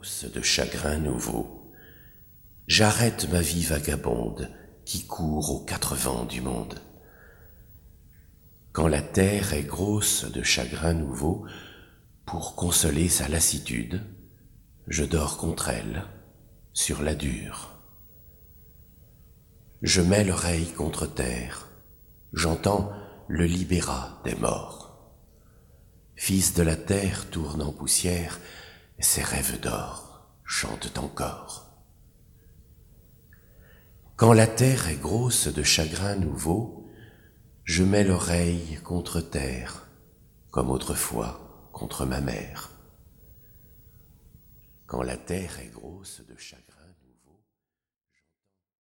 grosse de chagrins nouveaux, j'arrête ma vie vagabonde qui court aux quatre vents du monde. Quand la terre est grosse de chagrins nouveaux, pour consoler sa lassitude, je dors contre elle, sur la dure. Je mets l'oreille contre terre, j'entends le libérat des morts. Fils de la terre tourne en poussière, ses rêves d'or chantent encore. Quand la terre est grosse de chagrins nouveaux, je mets l'oreille contre terre, comme autrefois contre ma mère. Quand la terre est grosse de chagrins